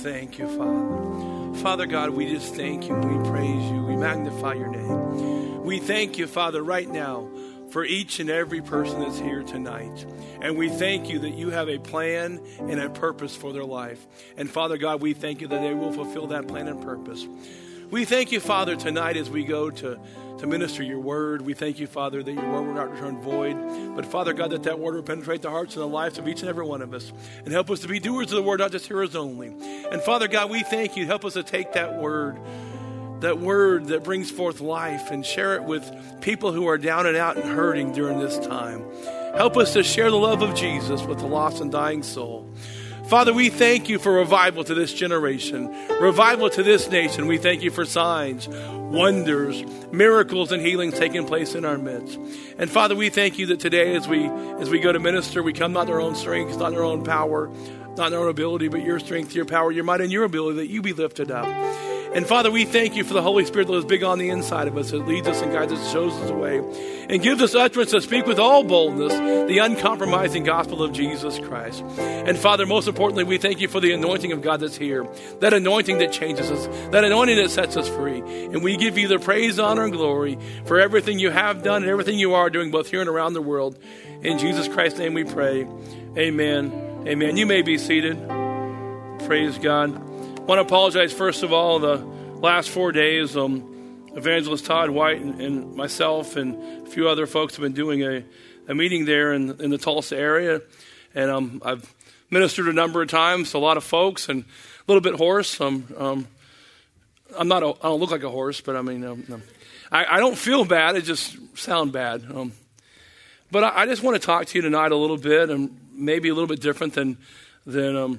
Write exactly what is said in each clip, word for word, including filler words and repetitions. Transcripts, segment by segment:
thank you, Father. Father God, we just thank you. We praise you. We magnify your name. We thank you, Father, right now for each and every person that's here tonight. And we thank you that you have a plan and a purpose for their life. And Father God, we thank you that they will fulfill that plan and purpose. We thank you, Father, tonight as we go to, to minister your word. We thank you, Father, that your word will not return void. But Father God, that that word will penetrate the hearts and the lives of each and every one of us. And help us to be doers of the word, not just hearers only. And Father God, we thank you. Help us to take that word, that word that brings forth life, and share it with people who are down and out and hurting during this time. Help us to share the love of Jesus with the lost and dying soul. Father, we thank you for revival to this generation, revival to this nation. We thank you for signs, wonders, miracles, and healings taking place in our midst. And Father, we thank you that today as we as we go to minister, we come not in our own strength, not in our own power, not in our own ability, but your strength, your power, your might, and your ability, that you be lifted up. And Father, we thank you for the Holy Spirit that is big on the inside of us, that leads us and guides us, shows us the way, and gives us utterance to speak with all boldness the uncompromising gospel of Jesus Christ. And Father, most importantly, we thank you for the anointing of God that's here, that anointing that changes us, that anointing that sets us free. And we give you the praise, honor, and glory for everything you have done and everything you are doing, both here and around the world. In Jesus Christ's name we pray. Amen. Amen. You may be seated. Praise God. I want to apologize, first of all, the last four days, um, Evangelist Todd White and, and myself and a few other folks have been doing a, a meeting there in, in the Tulsa area. And um, I've ministered a number of times to a lot of folks and a little bit hoarse. Um, um, I'm not, a, I don't look like a horse, but I mean, um, um, I, I don't feel bad. It just sound bad. Um, but I, I just want to talk to you tonight a little bit, and maybe a little bit different than, than, um,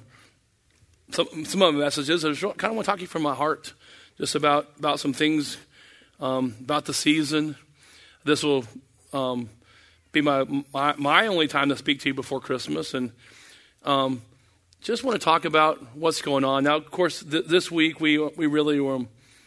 Some, some of the messages. I just kind of want to talk to you from my heart, just about, about some things, um, about the season. This will um, be my, my my only time to speak to you before Christmas, and um, just want to talk about what's going on. Now, of course, th- this week we we really were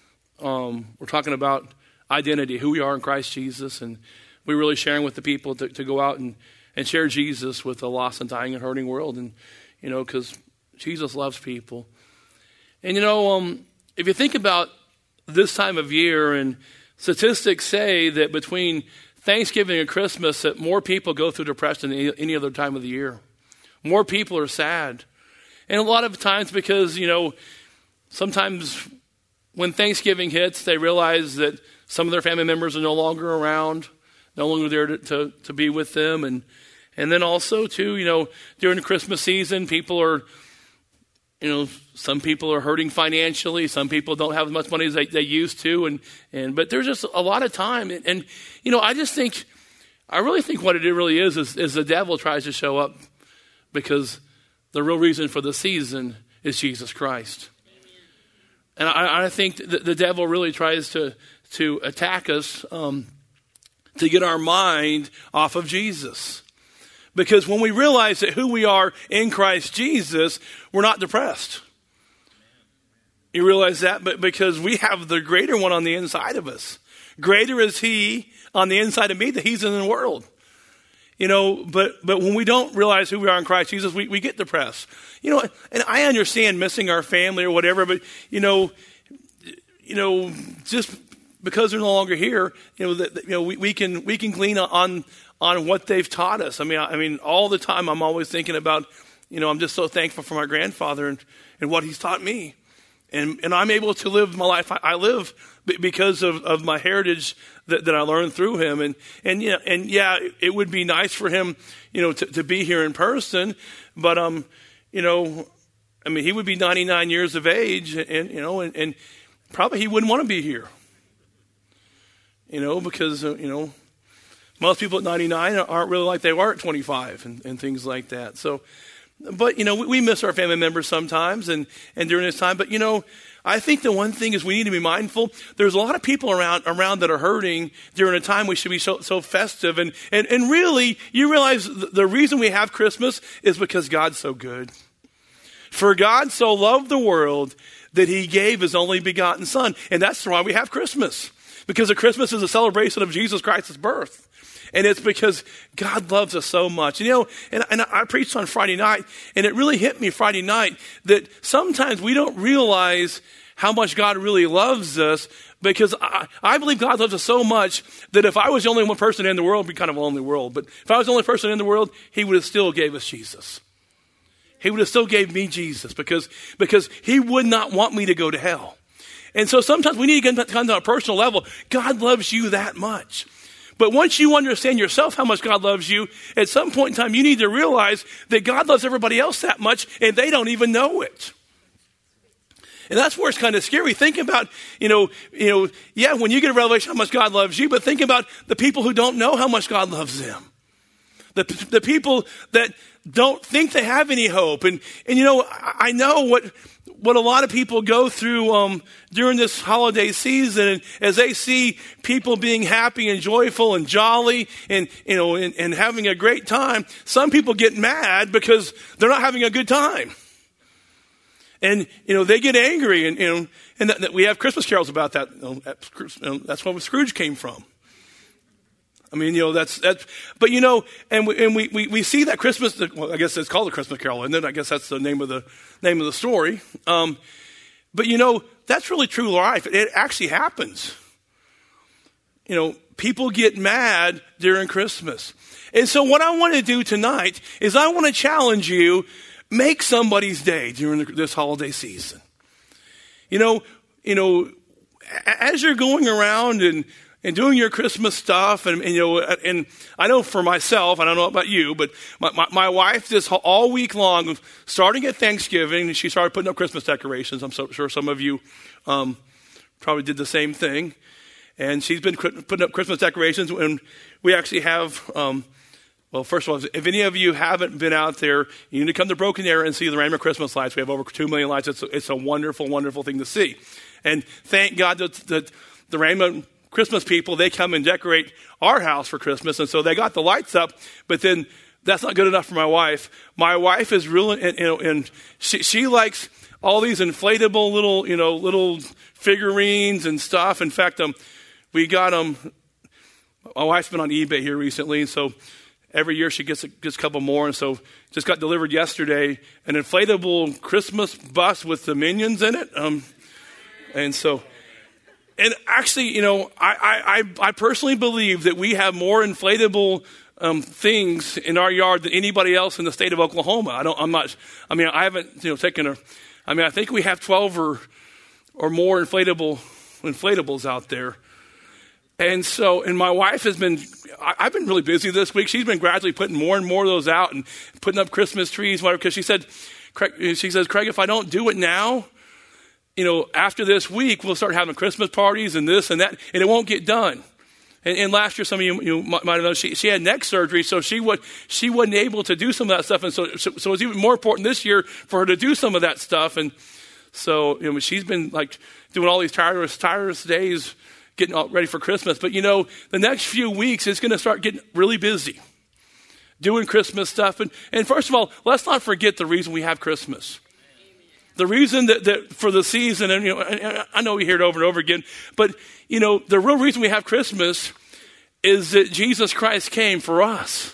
um, we're talking about identity, who we are in Christ Jesus, and we're really sharing with the people to, to go out and, and share Jesus with a lost and dying and hurting world, and you know, because Jesus loves people. And you know, um, if you think about this time of year, and statistics say that between Thanksgiving and Christmas that more people go through depression than any other time of the year. More people are sad. And a lot of times because, you know, sometimes when Thanksgiving hits, they realize that some of their family members are no longer around, no longer there to, to, to be with them. And, and then also, too, you know, during the Christmas season, people are, you know, some people are hurting financially. Some people don't have as much money as they, they used to. And, and but there's just a lot of time. And, and, you know, I just think, I really think what it really is, is, is the devil tries to show up because the real reason for the season is Jesus Christ. And I, I think the, the devil really tries to, to attack us um, to get our mind off of Jesus. Because when we realize that who we are in Christ Jesus, we're not depressed. You realize that? But because we have the greater one on the inside of us. Greater is he on the inside of me that he's in the world. You know, but but when we don't realize who we are in Christ Jesus, we, we get depressed. You know, and I understand missing our family or whatever, but, you know, you know, just because they're no longer here, you know, that, you know, we, we can we can glean on on what they've taught us. I mean, I, I mean, all the time I'm always thinking about, you know, I'm just so thankful for my grandfather and, and what he's taught me. And and I'm able to live my life I, I live because of, of my heritage that, that I learned through him. And, and, yeah, and yeah, it would be nice for him, you know, to, to be here in person. But, um, you know, I mean, he would be ninety-nine years of age and, you know, and, and probably he wouldn't want to be here. You know, because, uh, you know, most people at ninety-nine aren't really like they were at twenty-five and, and things like that. So, but, you know, we, we miss our family members sometimes and, and during this time. But, you know, I think the one thing is we need to be mindful. There's a lot of people around around that are hurting during a time we should be so, so festive. And, and, and really, you realize the, the reason we have Christmas is because God's so good. For God so loved the world that he gave his only begotten son. And that's why we have Christmas. Because of Christmas is a celebration of Jesus Christ's birth. And it's because God loves us so much. You know, and, and I preached on Friday night, and it really hit me Friday night that sometimes we don't realize how much God really loves us, because I, I believe God loves us so much that if I was the only one person in the world, it'd be kind of a lonely world. But if I was the only person in the world, he would have still gave us Jesus. He would have still gave me Jesus because, because he would not want me to go to hell. And so sometimes we need to get down to a personal level. God loves you that much. But once you understand yourself how much God loves you, at some point in time, you need to realize that God loves everybody else that much, and they don't even know it. And that's where it's kind of scary. Think about, you know, you know, yeah, when you get a revelation how much God loves you, but think about the people who don't know how much God loves them. The, the people that don't think they have any hope. And, and you know, I, I know what... what a lot of people go through um, during this holiday season, and as they see people being happy and joyful and jolly and, you know, and, and having a great time, some people get mad because they're not having a good time. And, you know, they get angry, and, you know, and that, that we have Christmas carols about that. You know, that's, you know, that's where Scrooge came from. I mean, you know, that's, that's, but you know, and we, and we, we, we see that Christmas, well, I guess it's called a Christmas Carol, and then I guess that's the name of the, name of the story. Um, but you know, that's really true life. It actually happens. You know, people get mad during Christmas. And so what I want to do tonight is I want to challenge you, make somebody's day during the, this holiday season. You know, you know, as you're going around and, and doing your Christmas stuff, and, and you know, and I know for myself, I don't know about you, but my, my, my wife this all week long, starting at Thanksgiving, she started putting up Christmas decorations. I'm so sure some of you um, probably did the same thing. And she's been putting up Christmas decorations, and we actually have, um, well, first of all, if any of you haven't been out there, you need to come to Broken Arrow and see the Rainbow Christmas lights. We have over two million lights. It's a, it's a wonderful, wonderful thing to see. And thank God that, that the Rainbow Christmas people, they come and decorate our house for Christmas, and so they got the lights up, but then that's not good enough for my wife. My wife is really, and, and, and she, she likes all these inflatable little, you know, little figurines and stuff. In fact, um, we got them, um, my wife's been on eBay here recently, and so every year she gets a, gets a couple more, and so just got delivered yesterday an inflatable Christmas bus with the Minions in it. Um, and so... And actually, you know, I, I, I personally believe that we have more inflatable um, things in our yard than anybody else in the state of Oklahoma. I don't, I'm not, I mean, I haven't, you know, taken a, I mean, I think we have twelve or, or more inflatable, inflatables out there. And so, and my wife has been, I, I've been really busy this week. She's been gradually putting more and more of those out and putting up Christmas trees, whatever, because she said, Craig, she says, Craig, if I don't do it now, you know, after this week, we'll start having Christmas parties and this and that, and it won't get done. And, and last year, some of you, you might have known, she, she had neck surgery, so she, would, she wasn't able to do some of that stuff. And so, so, so it's even more important this year for her to do some of that stuff. And so, you know, she's been like doing all these tireless, tireless days, getting all ready for Christmas. But, you know, the next few weeks, it's going to start getting really busy doing Christmas stuff. And, and first of all, let's not forget the reason we have Christmas. The reason that, that for the season, and you know, and I know we hear it over and over again, but you know, the real reason we have Christmas is that Jesus Christ came for us.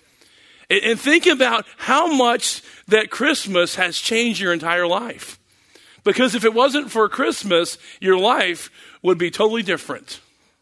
And, and think about how much that Christmas has changed your entire life. Because if it wasn't for Christmas, your life would be totally different.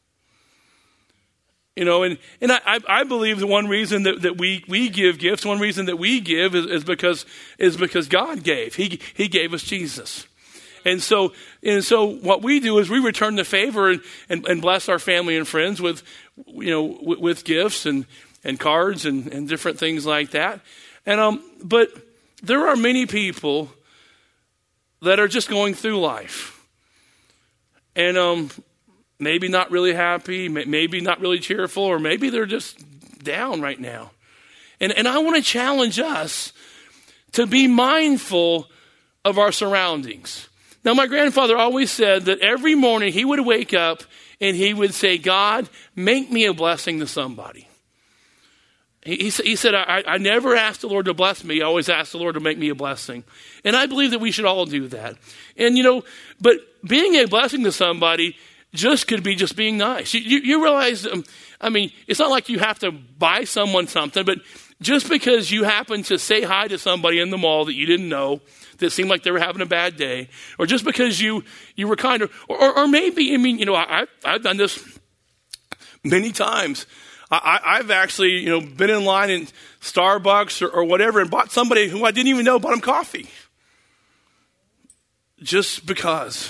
You know, and, and I, I believe the one reason that, that we, we give gifts, one reason that we give is, is because is because God gave. He He gave us Jesus. And so and so what we do is we return the favor and, and, and bless our family and friends with, you know, with, with gifts and, and cards and, and different things like that. And um, but there are many people that are just going through life. And um maybe not really happy, maybe not really cheerful, or maybe they're just down right now. And, and I want to challenge us to be mindful of our surroundings. Now, my grandfather always said that every morning he would wake up and he would say, God, make me a blessing to somebody. He, he, he said, I, I never asked the Lord to bless me. I always asked the Lord to make me a blessing. And I believe that we should all do that. And, you know, but being a blessing to somebody just could be just being nice. You, you, you realize, um, I mean, it's not like you have to buy someone something, but just because you happen to say hi to somebody in the mall that you didn't know, that seemed like they were having a bad day, or just because you, you were kind of, or, or maybe, I mean, you know, I, I've done this many times. I, I've actually, you know, been in line in Starbucks or, or whatever and bought somebody who I didn't even know, bought them coffee. Just because.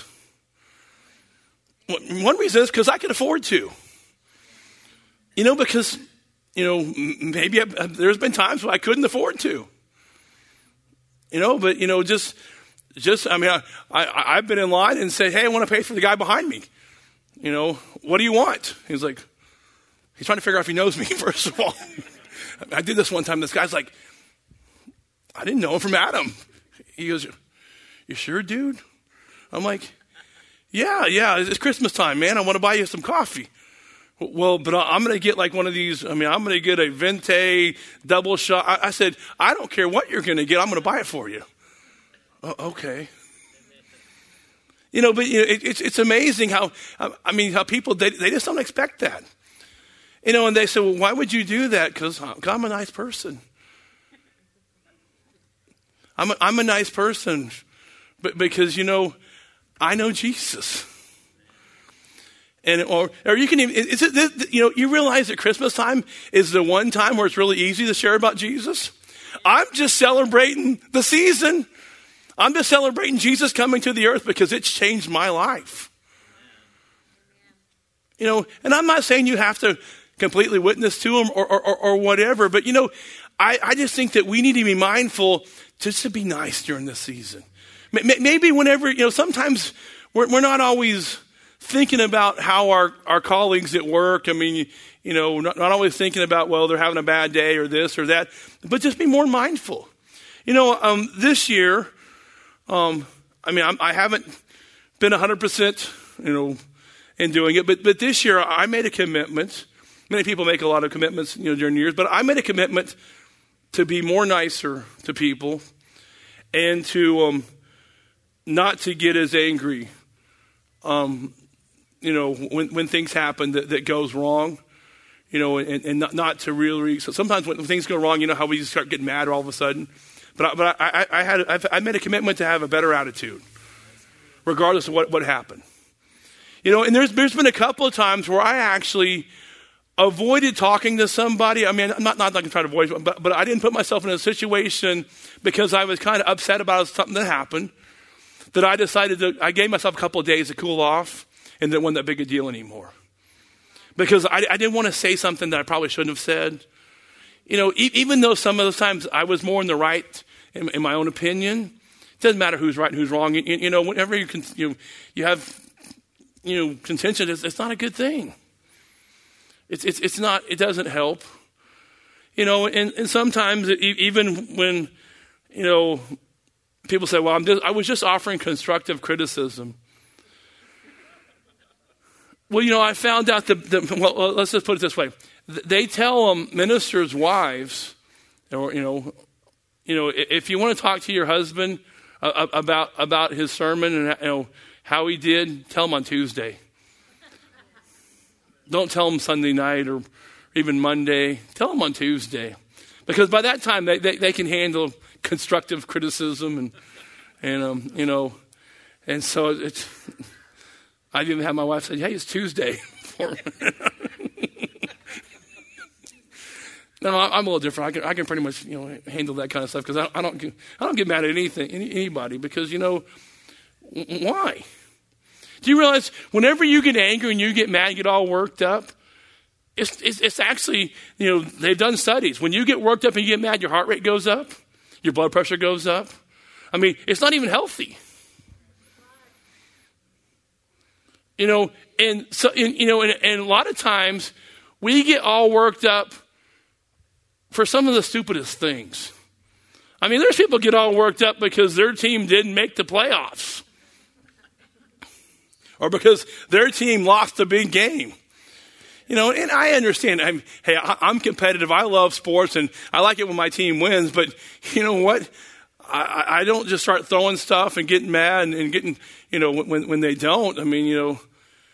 One reason is because I can afford to. You know, because, you know, maybe I, there's been times when I couldn't afford to. You know, but, you know, just, just I mean, I, I, I've been in line and said, hey, I want to pay for the guy behind me. You know, what do you want? He's like, he's trying to figure out if he knows me, first of all. I did this one time. This guy's like, I didn't know him from Adam. He goes, you sure, dude? I'm like, yeah, yeah, it's Christmas time, man. I want to buy you some coffee. Well, but I'm going to get like one of these. I mean, I'm going to get a Venti double shot. I, I said, I don't care what you're going to get. I'm going to buy it for you. Oh, okay. You know, but you know, it, it's it's amazing how, I mean, how people, they, they just don't expect that. You know, and they say, well, why would you do that? Because I'm a nice person. I'm a, I'm a nice person. But because, you know, I know Jesus. And or or you can even, is it, you know, you realize that Christmas time is the one time where it's really easy to share about Jesus? I'm just celebrating the season. I'm just celebrating Jesus coming to the earth because it's changed my life. You know, and I'm not saying you have to completely witness to him or, or, or whatever, but you know, I, I just think that we need to be mindful just to be nice during this season. Maybe whenever, you know, sometimes we're, we're not always thinking about how our, our colleagues at work, I mean, you know, not, not always thinking about, well, they're having a bad day or this or that, but just be more mindful. You know, um, this year, um, I mean, I'm, I haven't been one hundred percent, you know, in doing it, but, but this year I made a commitment. Many people make a lot of commitments, you know, during the years, but I made a commitment to be more nicer to people and to um, not to get as angry, um, you know, when, when things happen that, that goes wrong, you know, and, and not, not to really, so sometimes when things go wrong, you know how we just start getting mad all of a sudden. But I, but I, I, I had I've, I made a commitment to have a better attitude, regardless of what, what happened. You know, and there's there's been a couple of times where I actually avoided talking to somebody. I mean, I'm not, not like I'm trying to avoid it, but, but I didn't put myself in a situation because I was kind of upset about something that happened, that I decided to, I gave myself a couple of days to cool off and it wasn't that big a deal anymore. Because I, I didn't want to say something that I probably shouldn't have said. You know, e- even though some of those times I was more in the right in, in my own opinion, it doesn't matter who's right and who's wrong. You, you know, whenever you, can, you, you have, you know, contention, it's, it's not a good thing. It's, it's, it's not, it doesn't help. You know, and, and sometimes it, even when, you know, people say, well, I'm just, I was just offering constructive criticism. Well, you know, I found out that, the, well, let's just put it this way. They tell um, ministers' wives, or, you know, you know, if you want to talk to your husband uh, about, about his sermon and, you know, how he did, tell him on Tuesday. Don't tell them Sunday night or even Monday. Tell them on Tuesday. Because by that time, they, they, they can handle constructive criticism. And, and um, you know, and so it's, I even had my wife say, hey, it's Tuesday. No, I'm a little different. I can, I can pretty much, you know, handle that kind of stuff because I, I don't, I don't get mad at anything, any, anybody because, you know, why? Do you realize whenever you get angry and you get mad and get all worked up, it's, it's it's actually, you know, they've done studies. When you get worked up and you get mad, your heart rate goes up, your blood pressure goes up. I mean, it's not even healthy. You know, and so, and, you know, and, and a lot of times we get all worked up for some of the stupidest things. I mean, there's people get all worked up because their team didn't make the playoffs. Or because their team lost a big game. You know, and I understand. I'm, hey, I, I'm competitive. I love sports, and I like it when my team wins. But you know what? I, I don't just start throwing stuff and getting mad and, and getting, you know, when when they don't. I mean, you know,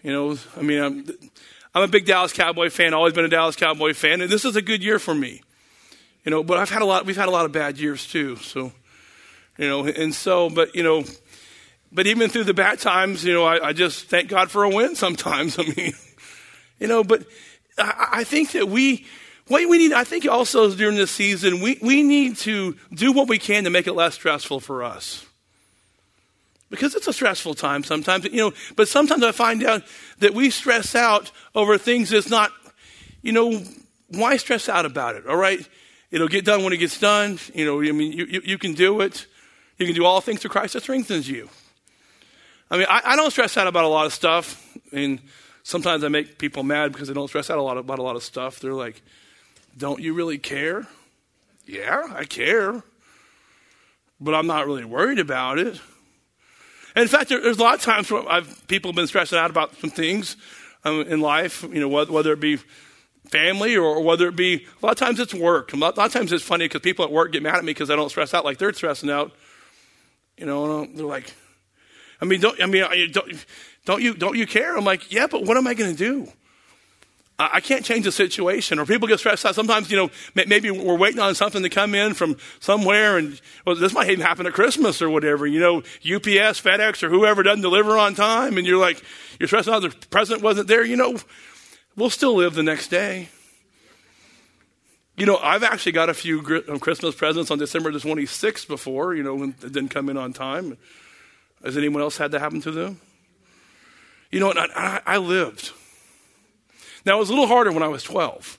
You know, I mean, I'm, I'm a big Dallas Cowboy fan, always been a Dallas Cowboy fan, and this is a good year for me. You know, but I've had a lot, we've had a lot of bad years too, so, you know, and so, but, you know, but even through the bad times, you know, I, I just thank God for a win sometimes. I mean, you know, but I, I think that we, what we need, I think also during this season, we, we need to do what we can to make it less stressful for us. Because it's a stressful time sometimes, you know, but sometimes I find out that we stress out over things that's not, you know, why stress out about it, all right? It'll get done when it gets done. You know, I mean, you, you, you can do it. You can do all things through Christ that strengthens you. I mean, I, I don't stress out about a lot of stuff, and sometimes I make people mad because they don't stress out a lot about a lot of stuff. They're like, don't you really care? Yeah, I care, but I'm not really worried about it. And in fact, there, there's a lot of times where I've, people have been stressing out about some things um, in life, you know, whether, whether it be family or, or whether it be, a lot of times it's work. A lot, a lot of times it's funny because people at work get mad at me because I don't stress out like they're stressing out. You know, they're like, I mean, don't, I mean, don't, don't you, don't you care? I'm like, yeah, but what am I going to do? I, I can't change the situation. Or people get stressed out. Sometimes, you know, maybe we're waiting on something to come in from somewhere, and well, this might even happen at Christmas or whatever. You know, U P S, FedEx, or whoever doesn't deliver on time, and you're like, you're stressed out. The present wasn't there. You know, we'll still live the next day. You know, I've actually got a few Christmas presents on December the twenty-sixth before. You know, when it didn't come in on time. Has anyone else had that happen to them? You know, I, I, I lived. Now, it was a little harder when I was twelve.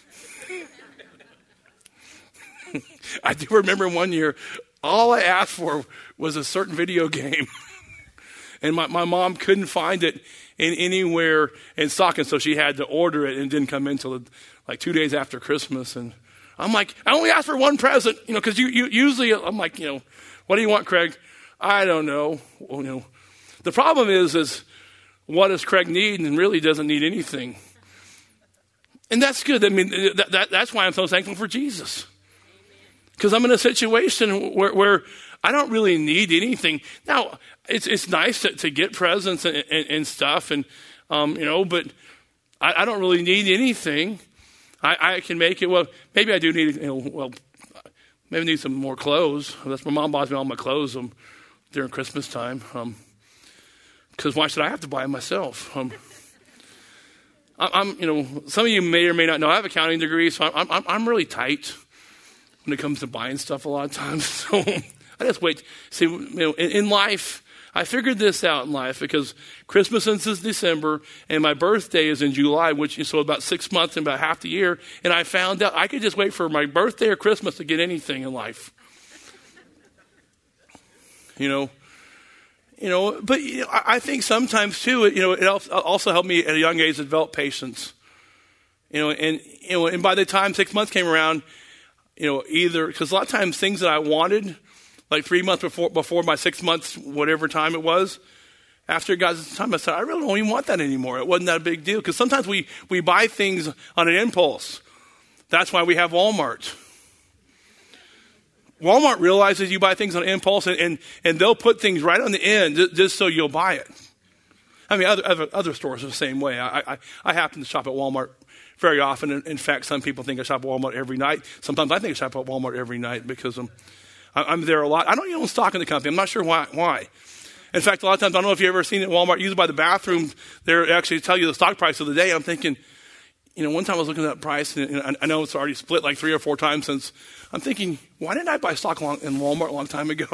I do remember one year, all I asked for was a certain video game. And my, my mom couldn't find it in anywhere in stock, and so she had to order it, and it didn't come in until like two days after Christmas. And I'm like, I only asked for one present, you know, because you, you usually, I'm like, you know, what do you want, Craig? I don't know. Well, you know, the problem is, is what does Craig need? And really doesn't need anything. And that's good. I mean, that, that, that's why I'm so thankful for Jesus. Because I'm in a situation where, where I don't really need anything. Now, it's it's nice to, to get presents and, and, and stuff, and um, you know, but I, I don't really need anything. I, I can make it. Well, maybe I do need. You know, well, maybe I need some more clothes. That's my mom buys me all my clothes um, during Christmas time. Because um, why should I have to buy them myself? Um, I, I'm, you know, some of you may or may not know I have an accounting degree, so I'm I'm, I'm really tight when it comes to buying stuff a lot of times. So I just wait. See, you know, in, in life, I figured this out in life because Christmas ends in December and my birthday is in July, which is so about six months and about half the year. And I found out I could just wait for my birthday or Christmas to get anything in life. You know, you know, but you know, I think sometimes too, you know, it also helped me at a young age to develop patience. You know, and you know, and by the time six months came around, you know, either because a lot of times things that I wanted, like three months before before my six months, whatever time it was, after God's time, I said, I really don't even want that anymore. It wasn't that a big deal. Because sometimes we, we buy things on an impulse. That's why we have Walmart. Walmart realizes you buy things on impulse, and, and, and they'll put things right on the end just, just so you'll buy it. I mean, other other, other stores are the same way. I, I, I happen to shop at Walmart very often. In, in fact, some people think I shop at Walmart every night. Sometimes I think I shop at Walmart every night because I'm, I'm there a lot. I don't even own stock in the company. I'm not sure why. why. In fact, a lot of times, I don't know if you've ever seen it at Walmart, used by the bathroom, they actually tell you the stock price of the day. I'm thinking, you know, one time I was looking at that price, and I know it's already split like three or four times since. I'm thinking, why didn't I buy stock long, in Walmart a long time ago?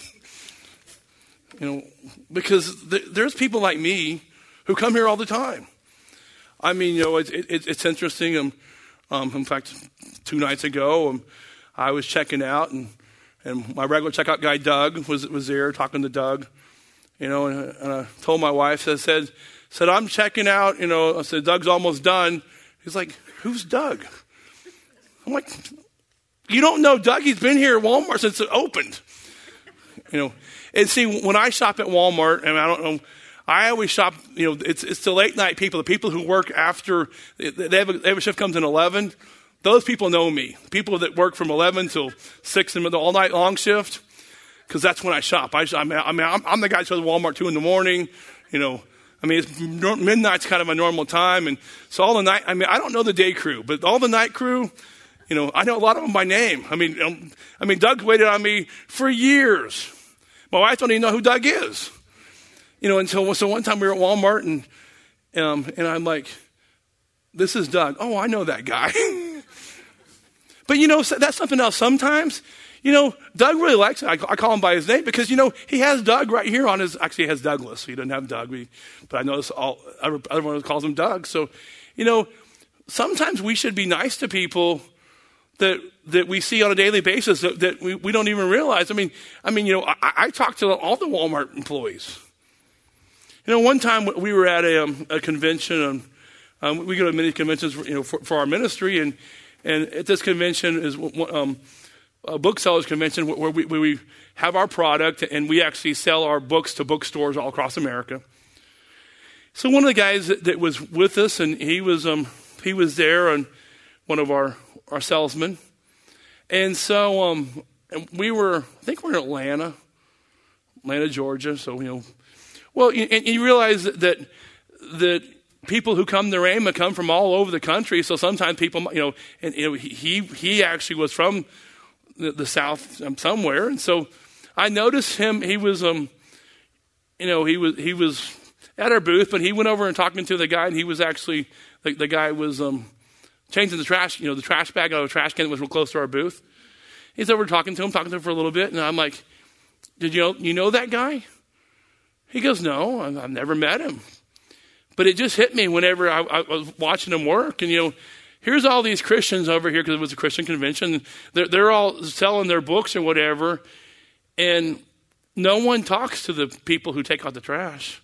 You know, because th- there's people like me who come here all the time. I mean, you know, it's it, it's interesting. Um, um, in fact, two nights ago, um, I was checking out, and, and my regular checkout guy, Doug, was was there talking to Doug. You know, and, and I told my wife, I said, said, I'm checking out. You know, I said, Doug's almost done. He's like, who's Doug? I'm like, you don't know Doug? He's been here at Walmart since it opened. You know, and see, when I shop at Walmart, and I don't know, I always shop, you know, it's it's the late night people, the people who work after, they have a, they have a shift comes in eleven. Those people know me. People that work from eleven till six in the all night long shift, because that's when I shop. I, I mean, I'm, I'm the guy who goes to Walmart two in the morning, you know, I mean, it's, midnight's kind of a normal time. And so all the night, I mean, I don't know the day crew, but all the night crew, you know, I know a lot of them by name. I mean, um, I mean, Doug waited on me for years. My wife don't even know who Doug is. You know, until, so one time we were at Walmart and, um, and I'm like, this is Doug. Oh, I know that guy. But, you know, that's something else. Sometimes, you know, Doug really likes it. I, I call him by his name because, you know, he has Doug right here on his, actually he has Douglas. He doesn't have Doug, but I notice all, everyone calls him Doug. So, you know, sometimes we should be nice to people that that we see on a daily basis that, that we, we don't even realize. I mean, I mean, you know, I, I talk to all the Walmart employees. You know, one time we were at a, um, a convention, and um, we go to many conventions, you know, for, for our ministry, and and at this convention is um, a booksellers convention where we, where we have our product and we actually sell our books to bookstores all across America. So one of the guys that, that was with us, and he was um, he was there, and one of our our salesmen, and so um, and we were, I think we we're in Atlanta, Atlanta, Georgia. So you know, well, and, and you realize that, that that people who come to Rhema come from all over the country. So sometimes people, you know, and you know, he he actually was from the, the South um, somewhere, and so I noticed him. He was um, you know, he was he was at our booth, but he went over and talking to the guy, and he was actually the, the guy was um. changing the trash, you know, the trash bag out of the trash can that was real close to our booth. He's over talking to him, talking to him for a little bit, and I'm like, "Did you know you know that guy?" He goes, "No, I've, I've never met him." But it just hit me whenever I, I was watching him work, and you know, here's all these Christians over here because it was a Christian convention. They're they're all selling their books or whatever, and no one talks to the people who take out the trash.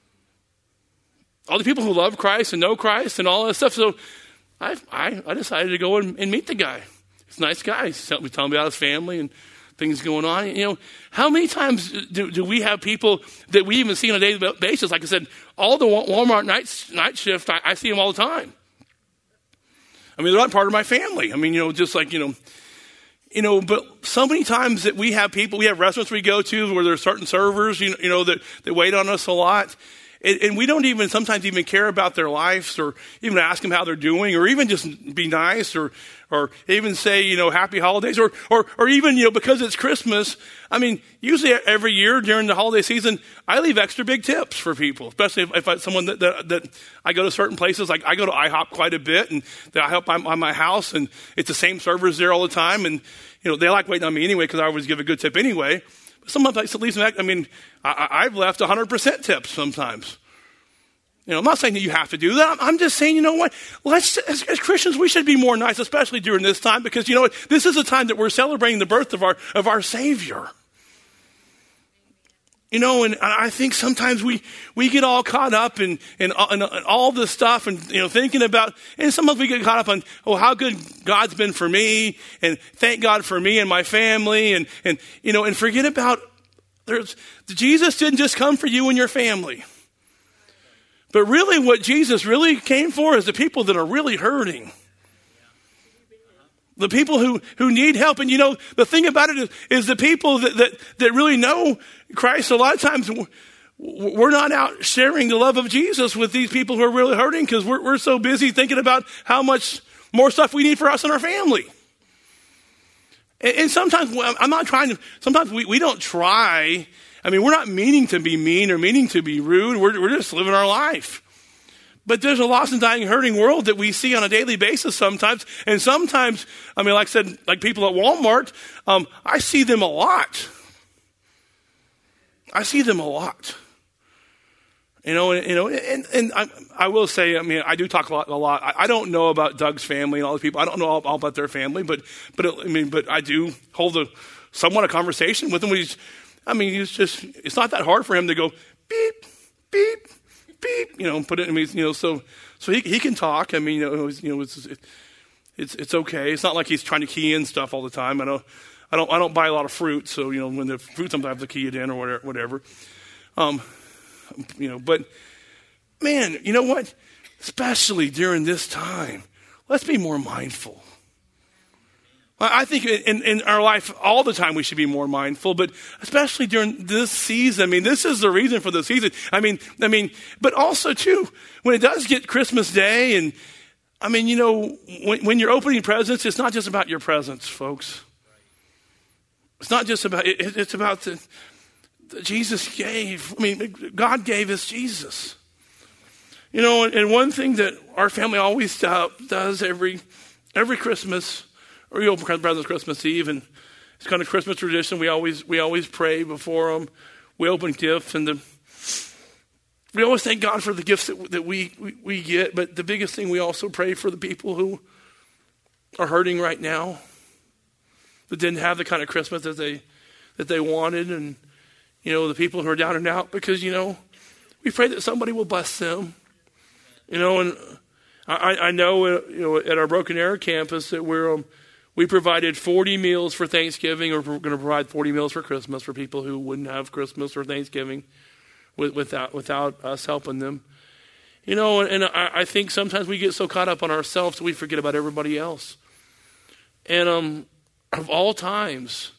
All the people who love Christ and know Christ and all that stuff. So I, I, I decided to go and, and meet the guy. He's a nice guy. He's telling me, telling me about his family and things going on. You know, how many times do, do we have people that we even see on a daily basis? Like I said, all the Walmart night, night shift, I, I see them all the time. I mean, they're not part of my family. I mean, you know, just like, you know, you know, but so many times that we have people, we have restaurants we go to where there's certain servers, you know, you know that, that wait on us a lot. And we don't even sometimes even care about their lives or even ask them how they're doing or even just be nice or or even say, you know, happy holidays or or or even, you know, because it's Christmas. I mean, usually every year during the holiday season, I leave extra big tips for people, especially if, if I, someone that, that, that I go to certain places. Like I go to IHOP quite a bit, and the IHOP on, on my house, and it's the same servers there all the time. And, you know, they like waiting on me anyway because I always give a good tip anyway. Sometimes I leave some, I mean, I, I've left one hundred percent tips sometimes. You know, I'm not saying that you have to do that. I'm just saying, you know what? Let's, as, as Christians, we should be more nice, especially during this time, because you know what? This is a time that we're celebrating the birth of our of our Savior. You know, and I think sometimes we, we get all caught up in, in, in, in all this stuff and, you know, thinking about, and sometimes we get caught up on, oh, how good God's been for me, and thank God for me and my family, and, and you know, and forget about, there's, Jesus didn't just come for you and your family. But really what Jesus really came for is the people that are really hurting. The people who, who need help. And you know, the thing about it is, is the people that, that, that really know Christ, a lot of times we're not out sharing the love of Jesus with these people who are really hurting because we're, we're so busy thinking about how much more stuff we need for us and our family. And, and sometimes, I'm not trying to, sometimes we, we don't try. I mean, we're not meaning to be mean or meaning to be rude. We're, we're just living our life. But there's a lost and dying, hurting world that we see on a daily basis sometimes. And sometimes, I mean, like I said, like people at Walmart, um, I see them a lot. I see them a lot. You know, and, you know, and, and I, I will say, I mean, I do talk a lot. A lot. I, I don't know about Doug's family and all the people. I don't know all, all about their family, but, but it, I mean, but I do hold a somewhat a conversation with them. He's, I mean, he's just, it's not that hard for him to go beep, beep, beep, you know, put it, I mean, you know, so, so he, he can talk. I mean, you know, it's, you know, it's, it's, it's okay. It's not like he's trying to key in stuff all the time. I know, I don't, I don't buy a lot of fruit. So, you know, when the fruit, sometimes I have to key it in or whatever, whatever. Um, you know, but man, you know what? Especially during this time, let's be more mindful. I think in, in our life all the time we should be more mindful, but especially during this season. I mean, this is the reason for the season. I mean, I mean, but also too, when it does get Christmas Day, and I mean, you know, when, when you're opening presents, it's not just about your presents, folks. It's not just about, it, it's about the, the Jesus gave. I mean, God gave us Jesus. You know, and, and one thing that our family always does every every Christmas, or we open presents Christmas Eve, and it's kind of Christmas tradition. We always we always pray before them. We open gifts, and the, we always thank God for the gifts that, that we, we, we get. But the biggest thing, we also pray for the people who are hurting right now, that didn't have the kind of Christmas that they that they wanted, and you know, the people who are down and out, because you know, we pray that somebody will bless them. You know, and I, I know, uh, you know, at our Broken Arrow campus that we're um, we provided forty meals for Thanksgiving, or we're going to provide forty meals for Christmas for people who wouldn't have Christmas or Thanksgiving with, without without us helping them. You know, and, and I, I think sometimes we get so caught up on ourselves that we forget about everybody else. And um, of all times,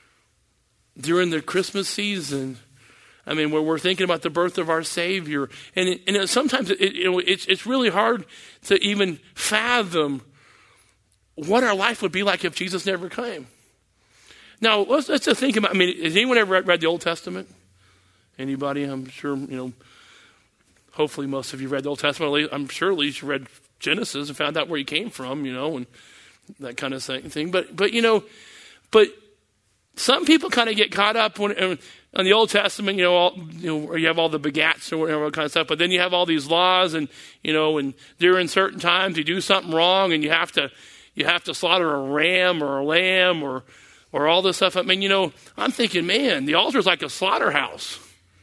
during the Christmas season, I mean, where we're thinking about the birth of our Savior, and it, and it, sometimes it, you know, it's it's really hard to even fathom what our life would be like if Jesus never came. Now, let's, let's just think about, I mean, has anyone ever read, read the Old Testament? Anybody? I'm sure, you know, hopefully most of you read the Old Testament. I'm sure at least you read Genesis and found out where he came from, you know, and that kind of thing. But, but you know, but some people kind of get caught up when, in the Old Testament, you know, all, you know, where you have all the begats or whatever kind of stuff, but then you have all these laws, and, you know, and during certain times you do something wrong and you have to, you have to slaughter a ram or a lamb or, or all this stuff. I mean, you know, I'm thinking, man, the altar is like a slaughterhouse.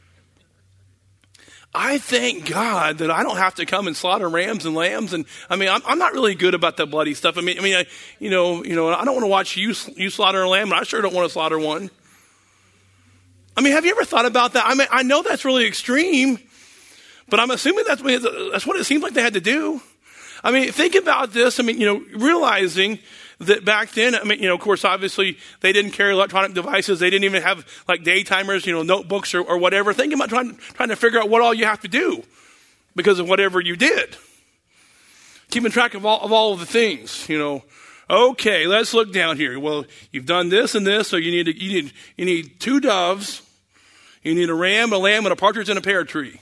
I thank God that I don't have to come and slaughter rams and lambs. And I mean, I'm, I'm not really good about the bloody stuff. I mean, I mean, I, you know, you know, I don't want to watch you you slaughter a lamb, and I sure don't want to slaughter one. I mean, have you ever thought about that? I mean, I know that's really extreme, but I'm assuming that's what it, that's what it seems like they had to do. I mean, think about this. I mean, you know, realizing that back then, I mean, you know, of course, obviously, they didn't carry electronic devices. They didn't even have, like, day timers, you know, notebooks or, or whatever. Think about trying, trying to figure out what all you have to do because of whatever you did. Keeping track of all of all of the things, you know. Okay, let's look down here. Well, you've done this and this, so you need to, you need you need two doves, you need a ram, a lamb, and a partridge in a pear tree.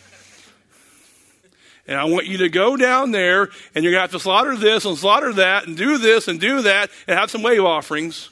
And I want you to go down there, and you're going to have to slaughter this and slaughter that and do this and do that and have some wave offerings.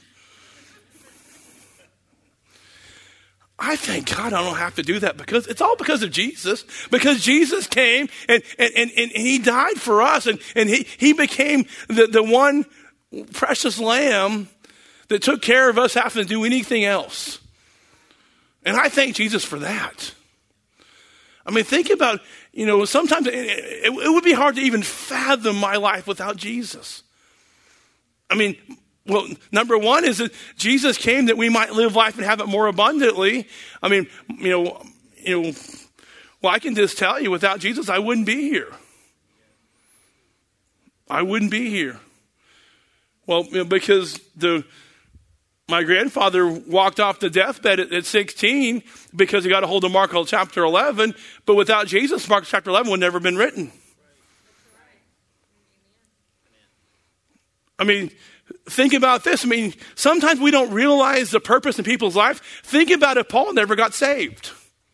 I thank God I don't have to do that, because it's all because of Jesus. Because Jesus came and, and, and, and he died for us, and, and he, he became the, the one precious lamb that took care of us having to do anything else. And I thank Jesus for that. I mean, think about, you know, sometimes it, it, it would be hard to even fathom my life without Jesus. I mean, well, number one is that Jesus came that we might live life and have it more abundantly. I mean, you know, you know, well, I can just tell you, without Jesus, I wouldn't be here. I wouldn't be here. Well, you know, because the my grandfather walked off the deathbed at, at sixteen because he got a hold of Mark chapter eleven. But without Jesus, Mark chapter eleven would never have been written. I mean, think about this. I mean, sometimes we don't realize the purpose in people's life. Think about if Paul never got saved.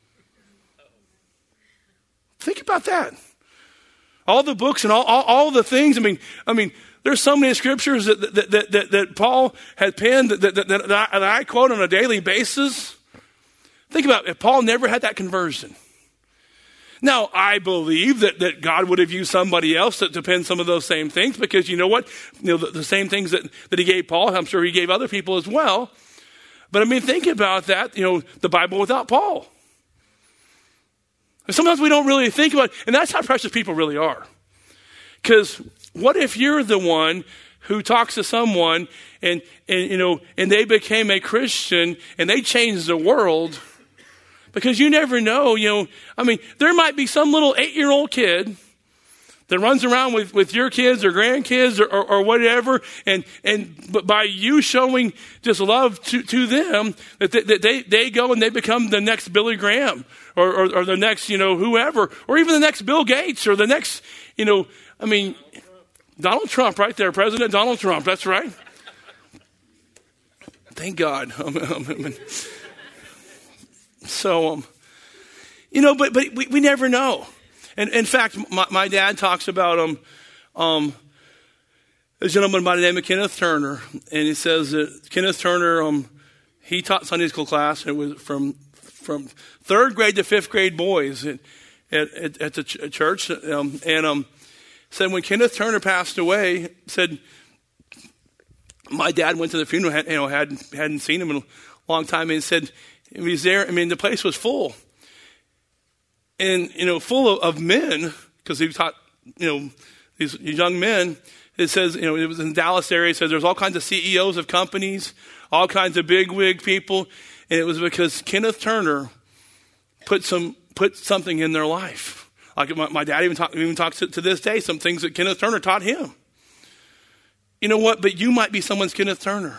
Think about that. All the books and all, all, all the things. I mean, I mean, there's so many scriptures that that, that, that, that Paul had penned that, that, that, that, I, that I quote on a daily basis. Think about it, if Paul never had that conversion. Now, I believe that, that God would have used somebody else to, to pen some of those same things, because you know what? You know, the, the same things that, that he gave Paul, I'm sure he gave other people as well. But I mean, think about that, you know, the Bible without Paul. And sometimes we don't really think about it, and that's how precious people really are. Because what if you're the one who talks to someone and, and, you know, and they became a Christian and they changed the world? Because you never know, you know, I mean, there might be some little eight-year-old kid that runs around with, with your kids or grandkids or, or, or whatever, and and but by you showing just love to, to them, that they, that they they go and they become the next Billy Graham or, or or the next, you know, whoever, or even the next Bill Gates or the next, you know, I mean, Donald Trump right there, President Donald Trump. That's right. Thank God. So, um, you know, but but we, we never know. And in fact, my, my dad talks about um, um, a gentleman by the name of Kenneth Turner, and he says that Kenneth Turner, um, he taught Sunday school class, and it was from from third grade to fifth grade boys at at, at the ch- church, um, and um, said when Kenneth Turner passed away, said my dad went to the funeral, had, you know, hadn't hadn't seen him in a long time, and he said he was there. I mean, the place was full. And, you know, full of, of men, because he taught, you know, these young men. It says, you know, it was in the Dallas area. It says there's all kinds of C E Os of companies, all kinds of bigwig people. And it was because Kenneth Turner put some put something in their life. Like my, my dad even, talk, even talks to, to this day, some things that Kenneth Turner taught him. You know what? But you might be someone's Kenneth Turner.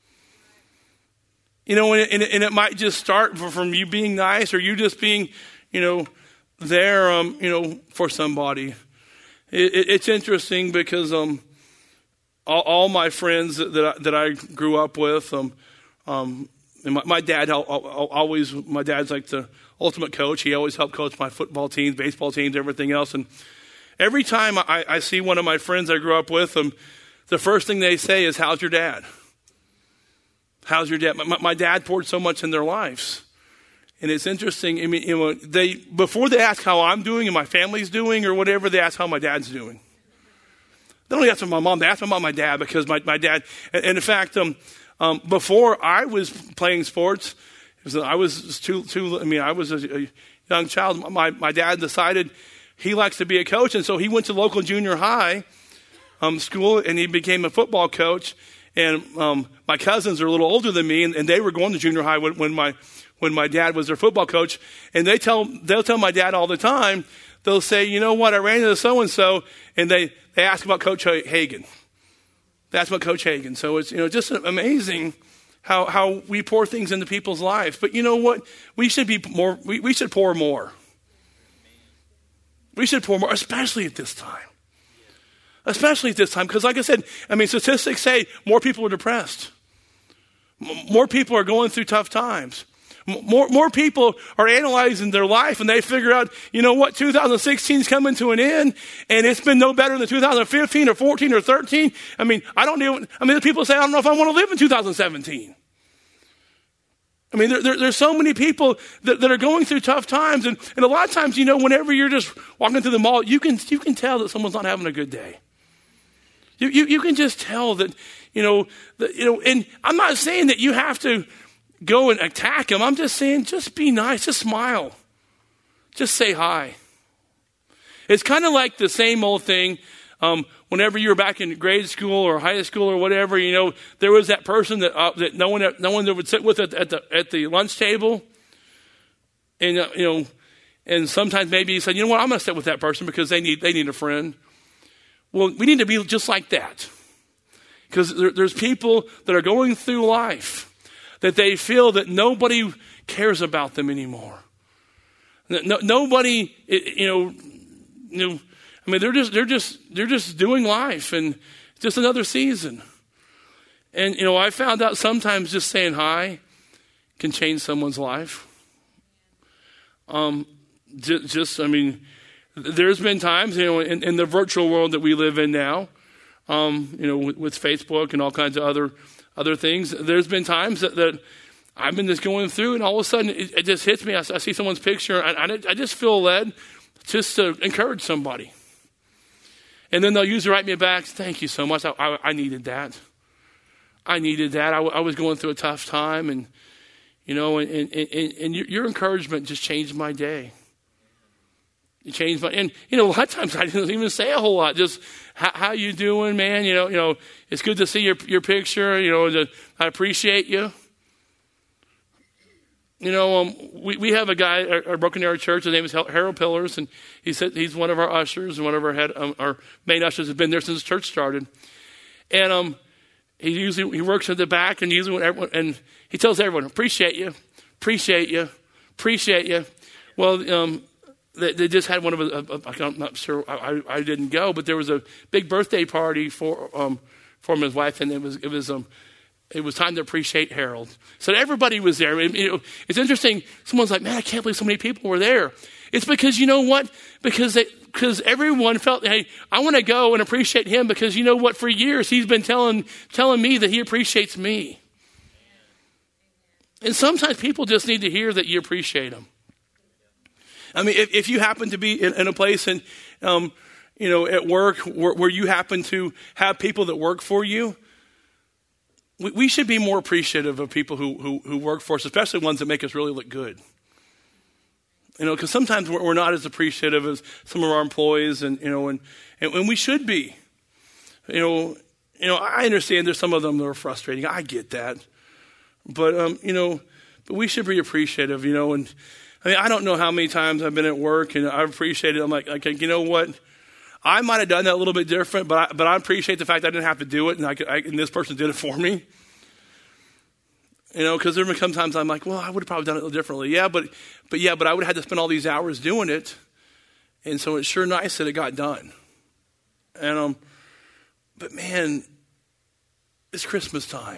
You know, and it, and it, and it might just start from you being nice or you just being, you know, there, um, you know, for somebody. It, it, it's interesting because um, all, all my friends that, that I, that I grew up with, um, um, and my, my dad always, my dad's like the ultimate coach. He always helped coach my football teams, baseball teams, everything else. And every time I, I see one of my friends I grew up with, um, the first thing they say is, "How's your dad? How's your dad?" My, my dad poured so much in their lives. And it's interesting, I mean, you know, they, before they ask how I'm doing and my family's doing or whatever, they ask how my dad's doing. They don't ask my mom, they ask my mom, my dad, because my, my dad, and, and in fact, um, um, before I was playing sports, it was, I was too, too, I mean, I was a, a young child. My, my dad decided he likes to be a coach, and so he went to local junior high um, school, and he became a football coach. And um, my cousins are a little older than me, and, and they were going to junior high when, when my when my dad was their football coach. And they tell they'll tell my dad all the time. They'll say, "You know what? I ran into so and so," and they they ask about Coach Hagan. That's what Coach Hagan. So it's, you know, just amazing how how we pour things into people's lives. But you know what? We should be more. We, we should pour more. We should pour more, especially at this time. Especially at this time, because like I said, I mean, statistics say more people are depressed. M- more people are going through tough times. M- more, more people are analyzing their life, and they figure out, you know what, two thousand sixteen is coming to an end, and it's been no better than two thousand fifteen or fourteen or thirteen. I mean, I don't even, I mean, the people say, I don't know if I want to live in two thousand seventeen. I mean, there, there, there's so many people that, that are going through tough times, and, and a lot of times, you know, whenever you're just walking through the mall, you can you can tell that someone's not having a good day. You, you you can just tell that, you know, that, you know, and I'm not saying that you have to go and attack them. I'm just saying, just be nice, just smile, just say hi. It's kind of like the same old thing. Um, whenever you were back in grade school or high school or whatever, you know, there was that person that uh, that no one no one that would sit with at, at the at the lunch table, and uh, you know, and sometimes maybe you said, you know what, I'm going to sit with that person because they need they need a friend. Well, we need to be just like that. Because there, there's people that are going through life that they feel that nobody cares about them anymore. No, nobody, you know, you know, I mean, they're just they're just they're just doing life, and just another season. And you know, I found out sometimes just saying hi can change someone's life. Um, just, just I mean. There's been times, you know, in, in the virtual world that we live in now, um, you know, with, with Facebook and all kinds of other other things. There's been times that, that I've been just going through, and all of a sudden it, it just hits me. I, I see someone's picture, and I, I just feel led just to encourage somebody. And then they'll usually write me back, "Thank you so much. I, I, I needed that. I needed that. I, I was going through a tough time, and you know, and and, and, and your, your encouragement just changed my day." You changed my, and you know, a lot of times I didn't even say a whole lot. Just, how, how you doing, man? You know, you know, it's good to see your your picture. You know, the, I appreciate you. You know, um, we, we have a guy at our Broken Arrow Church. His name is Harold Pillars, and he said he's one of our ushers and one of our head, um, our main ushers has been there since church started. And um, he usually he works at the back, and usually when everyone, and he tells everyone, "Appreciate you, appreciate you, appreciate you." Well, um, they, they just had one of a, a, a I'm not sure I, I didn't go, but there was a big birthday party for um for him and his wife, and it was it was um. It was time to appreciate Harold. So everybody was there. And, you know, it's interesting. Someone's like, man, I can't believe so many people were there. It's because, you know what? Because they, because everyone felt, hey, I want to go and appreciate him because, you know what? For years, he's been telling telling me that he appreciates me. And sometimes people just need to hear that you appreciate them. I mean, if, if you happen to be in, in a place and, um, you know, at work where, where you happen to have people that work for you, We, we should be more appreciative of people who, who, who work for us, especially ones that make us really look good. You know, because sometimes we're, we're not as appreciative as some of our employees, and you know, and, and and we should be. You know, you know, I understand there's some of them that are frustrating. I get that, but um, you know, but we should be appreciative. You know, and I mean, I don't know how many times I've been at work and I've appreciated it. I'm like, okay, you know what? I might have done that a little bit different, but I, but I appreciate the fact that I didn't have to do it, and, I, I, and this person did it for me. You know, because there become times I'm like, well, I would have probably done it a little differently. Yeah, but but yeah, but I would have had to spend all these hours doing it, and so it's sure nice that it got done. And um, but man, it's Christmas time.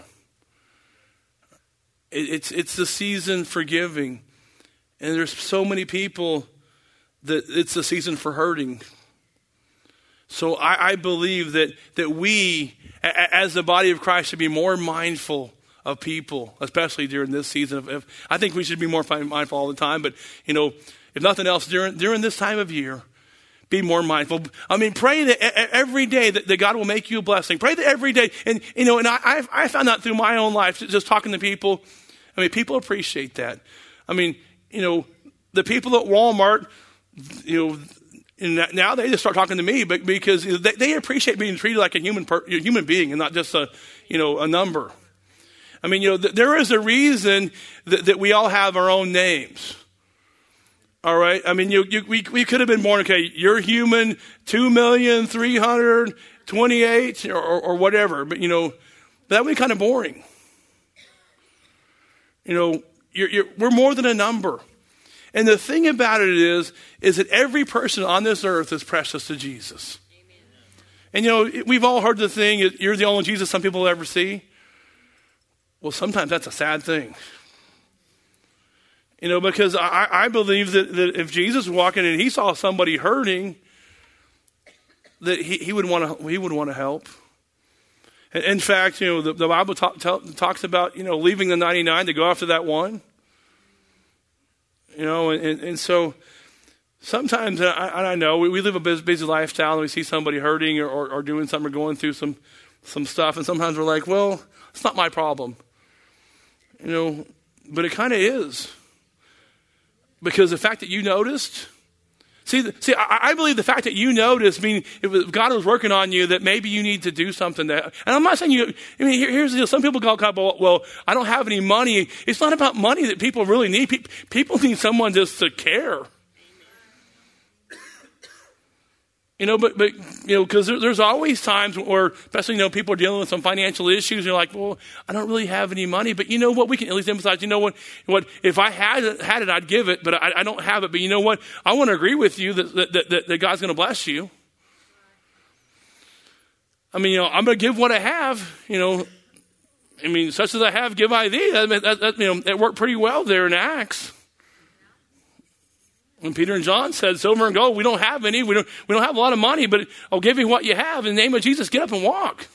It, it's it's the season for giving, and there's so many people that it's the season for hurting. So I, I believe that that we, a, as the body of Christ, should be more mindful of people, especially during this season. Of, of, I think we should be more mindful all the time. But you know, if nothing else, during during this time of year, be more mindful. I mean, pray that every day that, that God will make you a blessing. Pray that every day, and you know, and I I found out through my own life, just talking to people. I mean, people appreciate that. I mean, you know, the people at Walmart, you know. And now they just start talking to me, but because they, they appreciate being treated like a human per, a human being and not just a, you know, a number. I mean, you know, th- there is a reason that, that we all have our own names. All right. I mean, you, you we we could have been born. Okay, you're human, two million three hundred twenty-eight, or, or, or whatever. But you know, that would be kind of boring. You know, you're, you're, we're more than a number. And the thing about it is, is that every person on this earth is precious to Jesus. Amen. And you know, we've all heard the thing, you're the only Jesus some people will ever see. Well, sometimes that's a sad thing. You know, because I, I believe that, that if Jesus was walking and he saw somebody hurting, that he, he would want to he would want to help. And in fact, you know, the, the Bible talk, talk, talks about, you know, leaving the ninety-nine to go after that one. You know, and, and so sometimes, and I, I know, we, we live a busy, busy lifestyle, and we see somebody hurting or, or, or doing something or going through some some stuff, and sometimes we're like, well, it's not my problem. You know, but it kind of is. Because the fact that you noticed, see, see, I, I believe the fact that you noticed, meaning it was, God was working on you, that maybe you need to do something. That, and I'm not saying you, I mean, here, here's the deal. Some people go, God, well, well, I don't have any money. It's not about money that people really need. People, people need someone just to care. You know, but, but you know, because there, there's always times where, especially, you know, people are dealing with some financial issues. And you're like, well, I don't really have any money. But you know what? We can at least emphasize, you know what? What if I had it, had it, I'd give it, but I, I don't have it. But you know what? I want to agree with you that, that, that, that God's going to bless you. I mean, you know, I'm going to give what I have, you know. I mean, such as I have, give I thee. That, that, that, you know, it worked pretty well there in Acts. When Peter and John said, silver and gold, we don't have any. We don't, we don't have a lot of money, but I'll give you what you have. In the name of Jesus, get up and walk.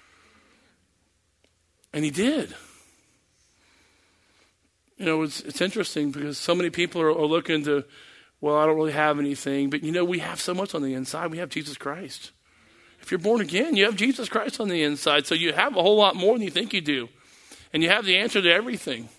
And he did. You know, it's, it's interesting because so many people are, are looking to, well, I don't really have anything. But, you know, we have so much on the inside. We have Jesus Christ. If you're born again, you have Jesus Christ on the inside. So you have a whole lot more than you think you do. And you have the answer to everything.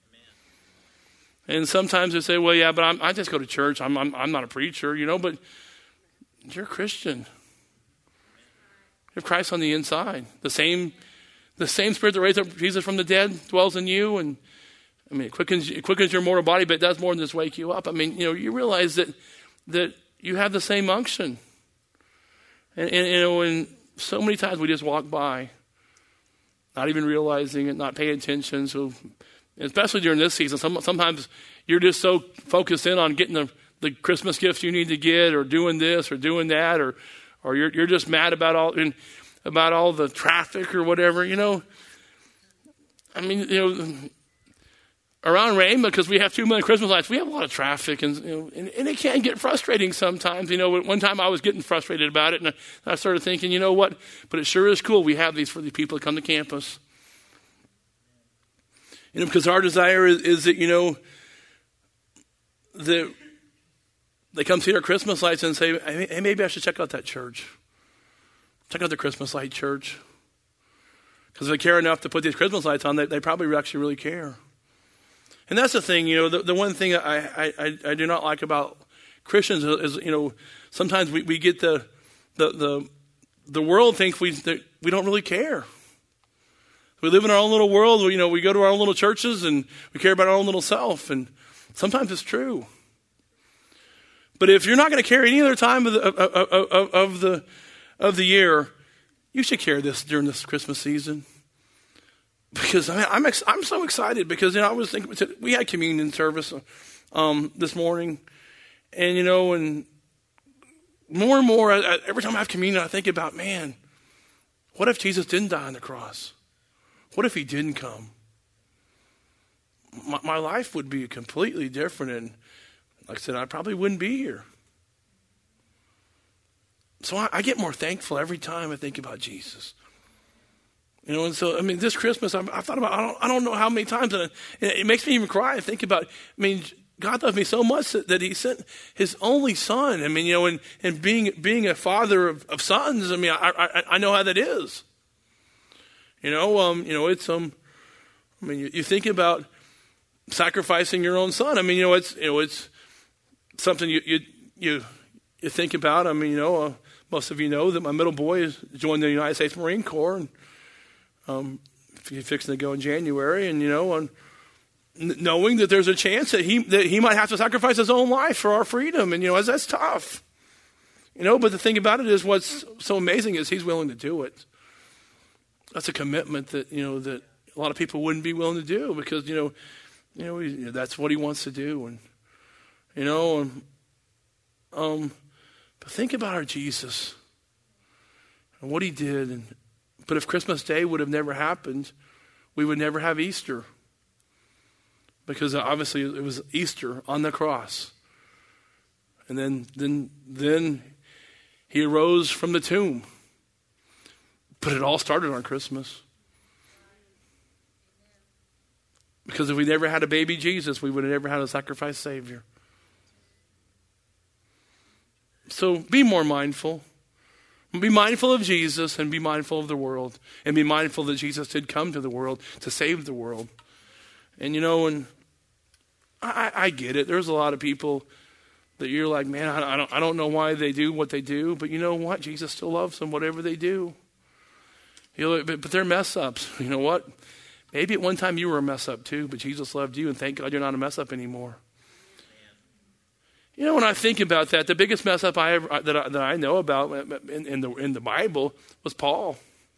And sometimes they say, well, yeah, but I'm, I just go to church. I'm, I'm, I'm not a preacher, you know, but you're a Christian. You have Christ on the inside. The same, the same spirit that raised up Jesus from the dead dwells in you. And I mean, it quickens, it quickens your mortal body, but it does more than just wake you up. I mean, you know, you realize that that you have the same unction. And, and you know, and so many times we just walk by, not even realizing it, not paying attention. So, especially during this season, some, sometimes you're just so focused in on getting the, the Christmas gifts you need to get, or doing this or doing that, or or you're you're just mad about all and about all the traffic or whatever. You know, I mean, you know, around Rain, because we have too many Christmas lights, we have a lot of traffic, and you know, and, and it can get frustrating sometimes. You know, one time I was getting frustrated about it, and I, I started thinking, you know what? But it sure is cool. We have these for the people that come to campus. You know, because our desire is, is that, you know, that they come see our Christmas lights and say, hey, maybe I should check out that church. Check out the Christmas light church. Because if they care enough to put these Christmas lights on, they, they probably actually really care. And that's the thing, you know, the, the one thing I, I, I do not like about Christians is, you know, sometimes we, we get the, the, the, the world thinks we, that we don't really care. We live in our own little world. You know, we go to our own little churches and we care about our own little self. And sometimes it's true. But if you're not going to care any other time of the, of, of, of the, of the year, you should care this during this Christmas season. Because I mean, I'm ex- I'm so excited because, you know, I was thinking, we had communion service um, this morning. And, you know, and more and more, I, every time I have communion, I think about, man, what if Jesus didn't die on the cross? What if he didn't come? My, my life would be completely different. And like I said, I probably wouldn't be here. So I, I get more thankful every time I think about Jesus. You know, and so, I mean, this Christmas, I, I thought about, I don't, I don't know how many times, and it, it makes me even cry. I think about, I mean, God loved me so much that, that he sent his only son. I mean, you know, and, and being being a father of, of sons, I mean, I, I I know how that is. You know, um, you know, it's, um, I mean, you, you think about sacrificing your own son. I mean, you know, it's, you know, it's something you, you, you, you think about. I mean, you know, uh, most of you know that my middle boy has joined the United States Marine Corps, and Um, he's fixing to go in January, and you know, and knowing that there's a chance that he that he might have to sacrifice his own life for our freedom, and you know, that's tough. You know, but the thing about it is, what's so amazing is he's willing to do it. That's a commitment that you know that a lot of people wouldn't be willing to do because you know, you know, he, that's what he wants to do, and you know, and, um, but think about our Jesus and what he did, and. But if Christmas Day would have never happened, we would never have Easter. Because obviously it was Easter on the cross. And then, then, then he arose from the tomb. But it all started on Christmas. Because if we never had a baby Jesus, we would have never had a sacrificed Savior. So be more mindful. Be mindful of Jesus and be mindful of the world. And be mindful that Jesus did come to the world to save the world. And you know, and I, I get it. There's a lot of people that you're like, man, I, I don't I don't know why they do what they do. But you know what? Jesus still loves them, whatever they do. You know, but, but they're mess ups. You know what? Maybe at one time you were a mess up too, but Jesus loved you, and thank God you're not a mess up anymore. You know, when I think about that, the biggest mess up I ever, that I, that I know about in, in the in the Bible was Paul.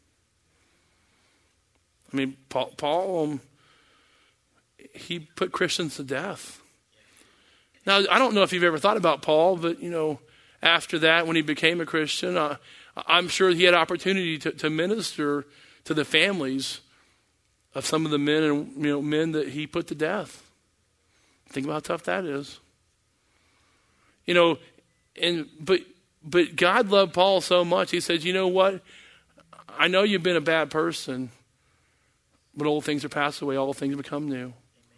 I mean, Paul, Paul um, he put Christians to death. Now, I don't know if you've ever thought about Paul, but you know, after that, when he became a Christian, uh, I'm sure he had opportunity to, to minister to the families of some of the men and you know men that he put to death. Think about how tough that is. You know, and but but God loved Paul so much. He said, you know what? I know you've been a bad person, but old things are passed away. All things become new.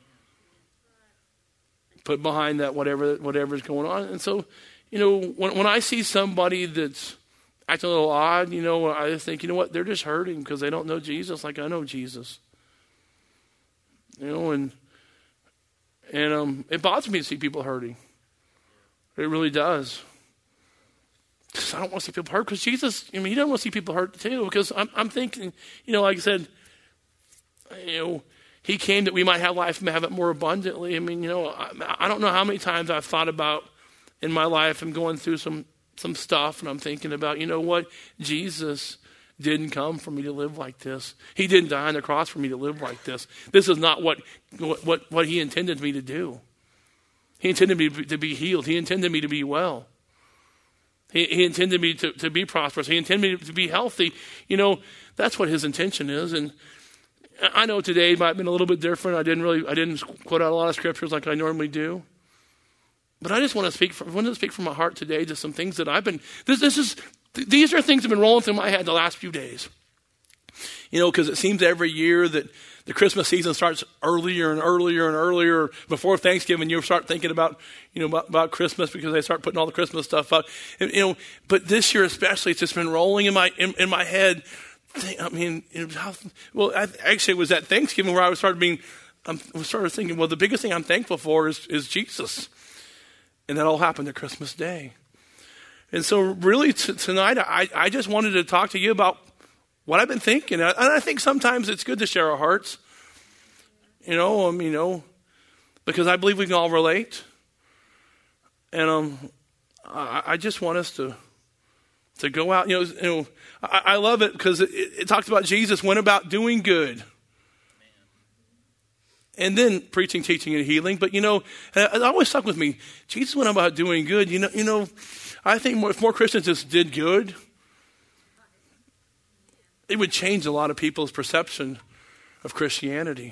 Put behind that whatever whatever's going on. And so, you know, when when I see somebody that's acting a little odd, you know, I just think, you know what? They're just hurting because they don't know Jesus like I know Jesus. You know, and and um, it bothers me to see people hurting. It really does. I don't want to see people hurt because Jesus, I mean, he doesn't want to see people hurt too because I'm, I'm thinking, you know, like I said, you know, He came that we might have life and have it more abundantly. I mean, you know, I, I don't know how many times I've thought about in my life, I'm going through some, some stuff, and I'm thinking about, you know what? Jesus didn't come for me to live like this. He didn't die on the cross for me to live like this. This is not what what, what he intended me to do. He intended me to be healed. He intended me to be well. He, he intended me to, to be prosperous. He intended me to be healthy. You know, that's what his intention is. And I know today might have been a little bit different. I didn't really, I didn't quote out a lot of scriptures like I normally do. But I just want to speak from, I want to speak from my heart today to some things that I've been, this, this is, these are things that have been rolling through my head the last few days. You know, because it seems every year that the Christmas season starts earlier and earlier and earlier. Before Thanksgiving, you start thinking about, you know, about, about Christmas because they start putting all the Christmas stuff up. And, you know, but this year especially, it's just been rolling in my in, in my head. I mean, it was how, well, I, actually, it was at Thanksgiving where I started being, I started thinking, well, the biggest thing I'm thankful for is, is Jesus. And that all happened at Christmas Day. And so really t- tonight, I, I just wanted to talk to you about what I've been thinking. And I think sometimes it's good to share our hearts. You know, um, you know, because I believe we can all relate. And um, I, I just want us to to go out. You know, you know I, I love it because it, it, it talks about Jesus went about doing good. And then preaching, teaching, and healing. But, you know, it always stuck with me. Jesus went about doing good. You know, you know, I think more, if more Christians just did good, it would change a lot of people's perception of Christianity.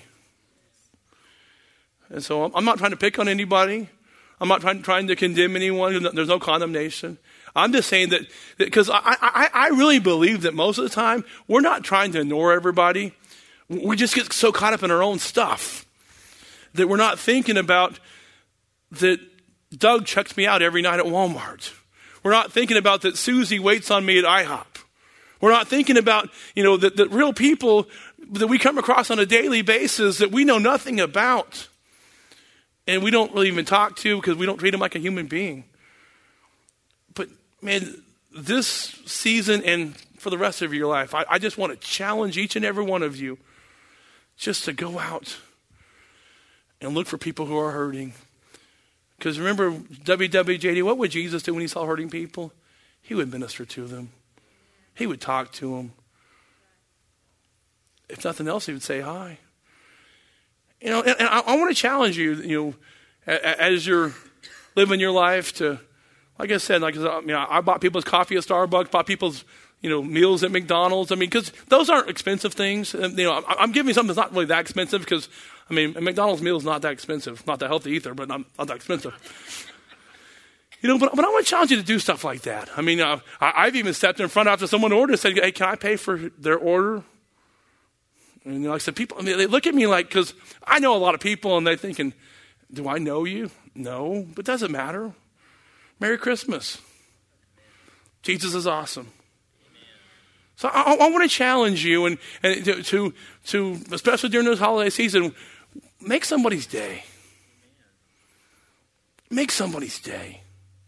And so I'm not trying to pick on anybody. I'm not trying, trying to condemn anyone. There's no condemnation. I'm just saying that, because I, I, I really believe that most of the time, we're not trying to ignore everybody. We just get so caught up in our own stuff that we're not thinking about that Doug checks me out every night at Walmart. We're not thinking about that Susie waits on me at IHOP. We're not thinking about, you know, that the real people that we come across on a daily basis that we know nothing about. And we don't really even talk to because we don't treat them like a human being. But, man, this season and for the rest of your life, I, I just want to challenge each and every one of you just to go out and look for people who are hurting. Because remember, W W J D, what would Jesus do when he saw hurting people? He would minister to them. He would talk to them. If nothing else, he would say hi. You know, and, and I, I want to challenge you, you know, as you're living your life to, like I said, like I, mean, I bought people's coffee at Starbucks, bought people's, you know, meals at McDonald's. I mean, because those aren't expensive things. And, you know, I, I'm giving you something that's not really that expensive because, I mean, a McDonald's meal is not that expensive. Not that healthy either, but not, not that expensive. You know, but, but I want to challenge you to do stuff like that. I mean, uh, I, I've even stepped in front after someone ordered and said, hey, can I pay for their order? And you know, like I said, people, I mean, they look at me like, because I know a lot of people and they're thinking, do I know you? No, but it doesn't matter. Merry Christmas. Jesus is awesome. So I, I want to challenge you and, and to, to, to, especially during this holiday season, make somebody's day. Make somebody's day.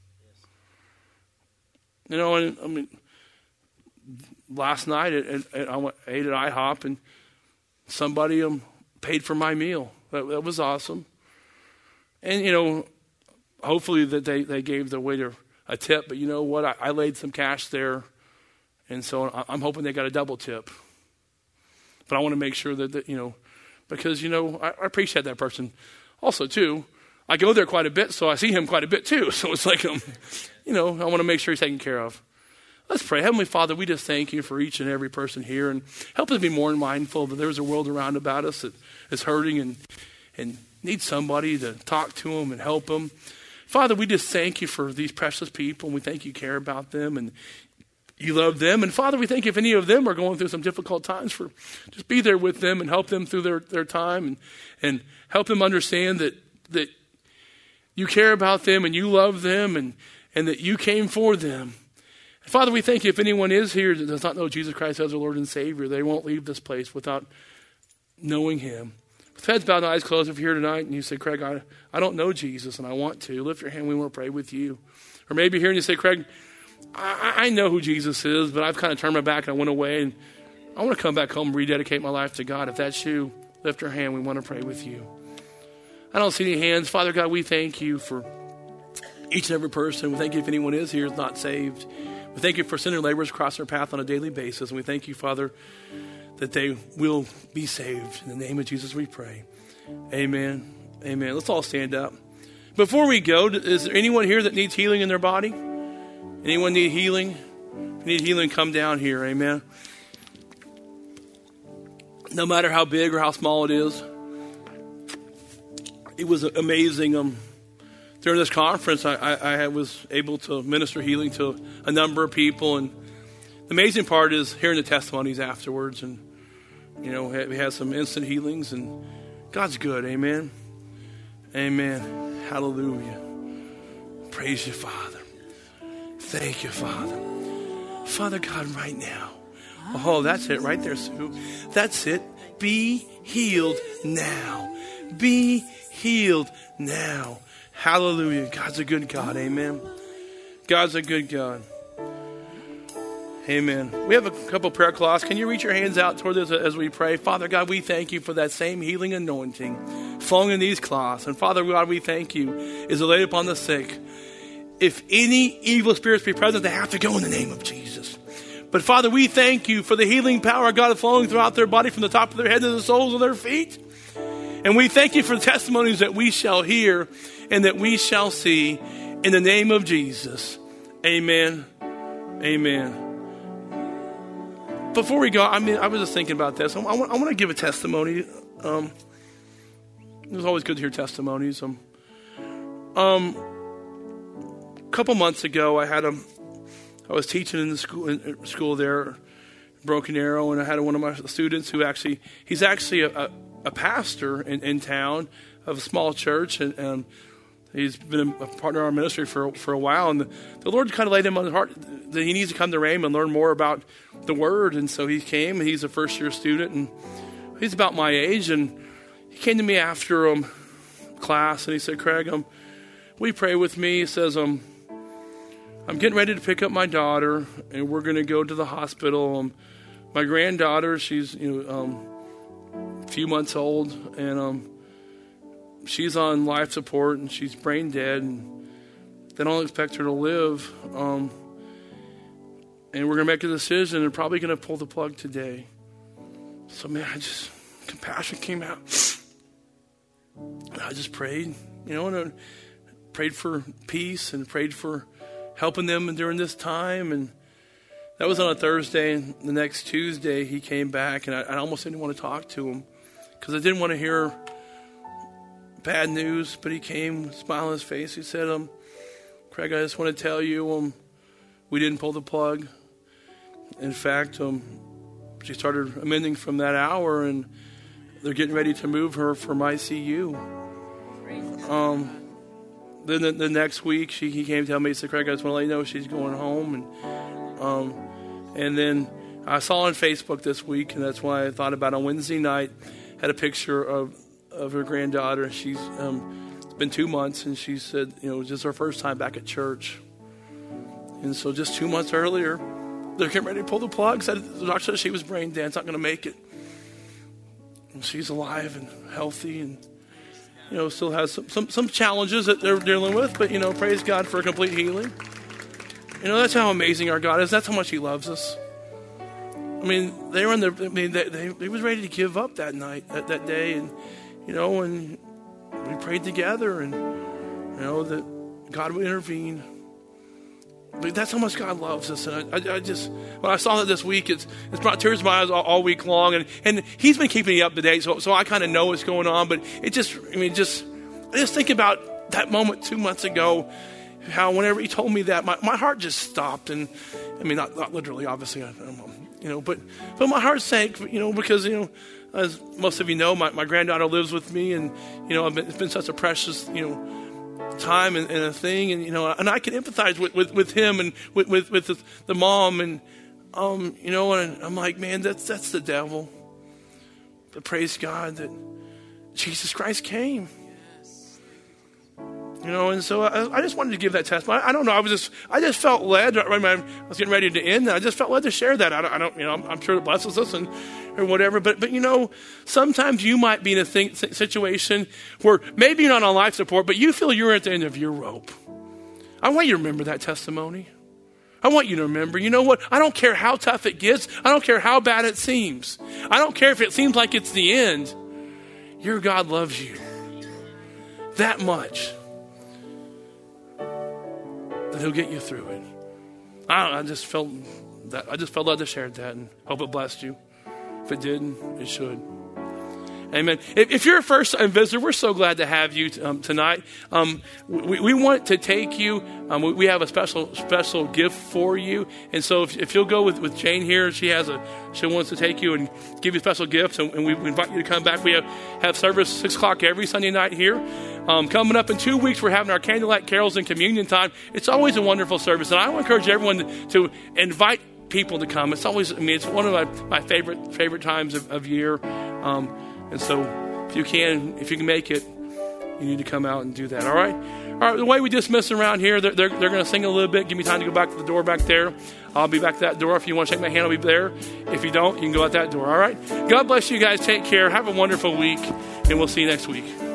You know, and I mean, last night at, at, at, I went, ate at IHOP and somebody um, paid for my meal. That, that was awesome. And, you know, hopefully that they, they gave the waiter a tip. But you know what? I, I laid some cash there. And so I'm hoping they got a double tip. But I want to make sure that, that you know, because, you know, I, I appreciate that person. Also, too, I go there quite a bit, so I see him quite a bit, too. So it's like, um, you know, I want to make sure he's taken care of. Let's pray. Heavenly Father, we just thank you for each and every person here. And help us be more mindful that there's a world around about us that is hurting and, and needs somebody to talk to them and help them. Father, we just thank you for these precious people. And we thank you care about them and you love them. And Father, we thank you if any of them are going through some difficult times, for just be there with them and help them through their, their time and, and help them understand that, that you care about them and you love them and, and that you came for them. And Father, we thank you if anyone is here that does not know Jesus Christ as their Lord and Savior, they won't leave this place without knowing him. With heads bowed and eyes closed, if you're here tonight and you say, Craig, I, I don't know Jesus and I want to, lift your hand. We want to pray with you. Or maybe here and you say, Craig, I, I know who Jesus is, but I've kind of turned my back and I went away and I want to come back home and rededicate my life to God. If that's you, lift our hand. We want to pray with you. I don't see any hands. Father God, we thank you for each and every person. We thank you if anyone is here is not saved. We thank you for sending laborers across our path on a daily basis. And we thank you, Father, that they will be saved. In the name of Jesus we pray. Amen. Amen. Let's all stand up. Before we go, is there anyone here that needs healing in their body? Anyone need healing? If you need healing, come down here. Amen. No matter how big or how small it is. It was amazing. Um, during this conference, I, I, I was able to minister healing to a number of people. And the amazing part is hearing the testimonies afterwards. And, you know, we had some instant healings. And God's good. Amen. Amen. Hallelujah. Praise you, Father. Thank you, Father. Father God, right now. Oh, that's it right there, Sue. That's it. Be healed now. Be healed now. Hallelujah. God's a good God. Amen. God's a good God. Amen. We have a couple prayer cloths. Can you reach your hands out toward us as we pray? Father God, we thank you for that same healing anointing flowing in these cloths. And Father God, we thank you is laid upon the sick. If any evil spirits be present, they have to go in the name of Jesus. But Father, we thank you for the healing power of God flowing throughout their body from the top of their head to the soles of their feet. And we thank you for the testimonies that we shall hear and that we shall see in the name of Jesus. Amen. Amen. Before we go, I mean, I was just thinking about this. I want, I want to give a testimony. Um, it was always good to hear testimonies. Um, um, a couple months ago, I had a, I was teaching in the school, in school there, Broken Arrow, and I had one of my students who actually, he's actually a, a, a pastor in, in town of a small church, and um, he's been a partner in our ministry for for a while, and the, the Lord kind of laid him on the heart that he needs to come to Rhema and learn more about the Word, and so he came, and he's a first-year student, and he's about my age, and he came to me after um, class, and he said, Craig, um, will you pray with me? He says, um, I'm getting ready to pick up my daughter, and we're going to go to the hospital. Um, my granddaughter, she's you know um, a few months old, and um, she's on life support, and she's brain dead, and they don't expect her to live. Um, and we're going to make a decision, and probably going to pull the plug today. So, man, I just, compassion came out. I just prayed, you know, and I prayed for peace and prayed for helping them during this time. And that was on a Thursday, and the next Tuesday he came back, and I, I almost didn't want to talk to him because I didn't want to hear bad news, but he came, smile on his face. He said, um, Craig, I just want to tell you, um, we didn't pull the plug. In fact, um, she started amending from that hour, and they're getting ready to move her from I C U. Um, then the, the next week, she he came to tell me, he said, Craig, I just want to let you know she's going home. And um, and then I saw on Facebook this week, and that's why I thought about it. On Wednesday night, had a picture of, of her granddaughter. She's um, it's been two months, and she said, you know, it was just her first time back at church. And so just two months earlier, they're getting ready to pull the plug. Said, the doctor said she was brain dead. It's not going to make it. And she's alive and healthy, and you know, still has some, some, some challenges that they're dealing with. But, you know, praise God for a complete healing. You know, that's how amazing our God is. That's how much he loves us. I mean, they were in the, I mean, they, they, they was ready to give up that night, that, that day. And, you know, and we prayed together, and, you know, that God would intervene. But that's how much God loves us. And I, I, I just, when I saw that this week, it's it's brought tears to my eyes all, all week long. And, and he's been keeping me up to date, so so I kind of know what's going on. But it just, I mean, just, I just think about that moment two months ago, how whenever he told me that, my, my heart just stopped. And, I mean, not, not literally, obviously, I, you know, but, but my heart sank, you know, because, you know, as most of you know, my, my granddaughter lives with me. And, you know, I've been, it's been such a precious, you know, time and, and a thing, and you know, and I can empathize with, with, with him and with with, with the, the mom, and um, you know, and I'm like, man, that's that's the devil. But praise God that Jesus Christ came. You You know, and so I, I just wanted to give that testimony. I, I don't know. I was just, I just felt led. Right when I was getting ready to end, I just felt led to share that. I don't, I don't you know, I'm, I'm sure it blesses us and or whatever. But, but you know, sometimes you might be in a thing, situation where maybe you're not on life support, but you feel you're at the end of your rope. I want you to remember that testimony. I want you to remember, you know what? I don't care how tough it gets. I don't care how bad it seems. I don't care if it seems like it's the end. Your God loves you that much that he'll get you through it. I don't know, I just felt that I just felt led to share that and hope it blessed you. If it didn't, it should. Amen. If, if you're a first-time visitor, we're so glad to have you um, tonight. Um, we, we want to take you. Um, we, we have a special special gift for you. And so if, if you'll go with, with Jane here, she has a she wants to take you and give you special gifts. And, and we invite you to come back. We have, have service six o'clock every Sunday night here. Um, coming up in two weeks, we're having our candlelight carols and communion time. It's always a wonderful service. And I want to encourage everyone to, to invite people to come. It's always, I mean, it's one of my, my favorite favorite times of, of year. Um, And so if you can, if you can make it, you need to come out and do that. All right? All right, the way we dismiss around here, they're, they're, they're going to sing a little bit. Give me time to go back to the door back there. I'll be back to that door. If you want to shake my hand, I'll be there. If you don't, you can go out that door. All right? God bless you guys. Take care. Have a wonderful week, and we'll see you next week.